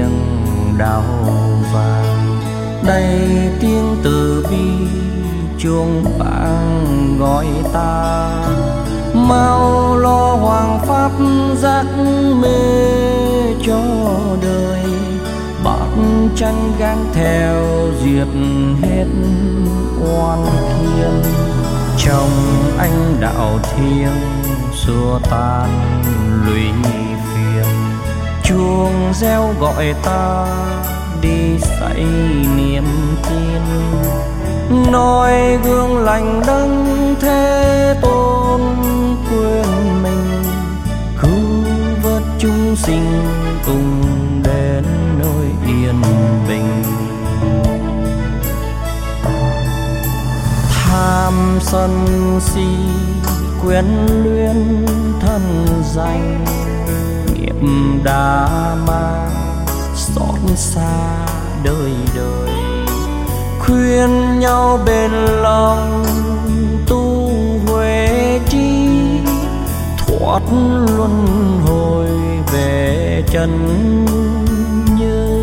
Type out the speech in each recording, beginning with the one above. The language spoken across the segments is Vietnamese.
liêng đào vàng. Đây tiếng từ bi chuông vang gọi ta, mau lo hoàng pháp giác mê cho đời. Bát tranh gang theo diệt hết oan khiên, trong anh đạo thiêng xua tan lụy phiền. Chuông reo gọi ta đi dạy niềm tin, noi gương lành đấng thế tôn quên mình, cứu vớt chúng sinh cùng đến nơi yên bình. Tham sân si quyến luyến thân danh, nghiệp đã mang xót xa đời đời. Khuyên nhau bền lòng tu huệ chi, thoát luân hồi về chân như.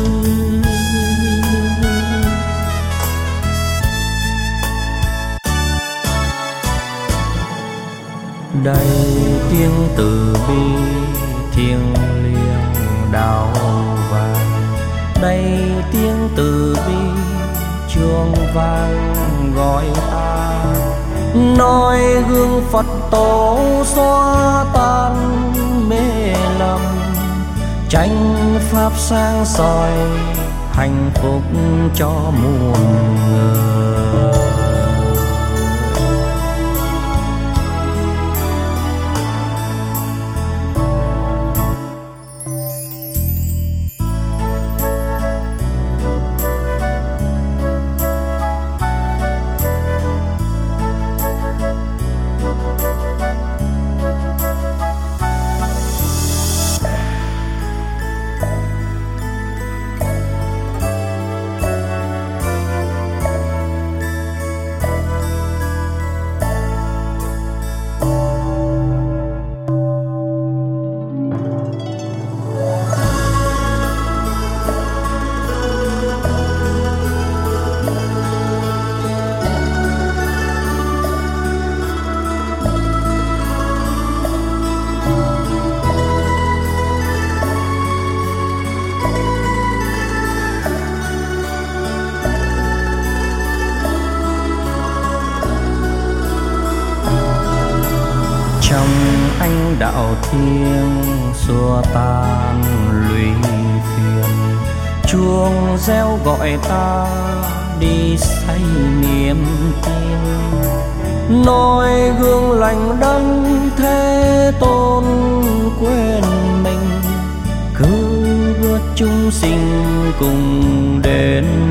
Đây tiếng từ bi thiêng liêng đào vàng, đây tiếng từ bi chuông vang gọi ta, noi gương Phật tổ xóa tan mê lầm. Chánh pháp sáng soi hạnh phúc cho muôn người. Trong anh đạo thiêng xua tan lụy phiền, chuông reo gọi ta đi xây niềm tin, noi gương lành đấng thế tôn quên mình, cứu vớt chúng sinh cùng đến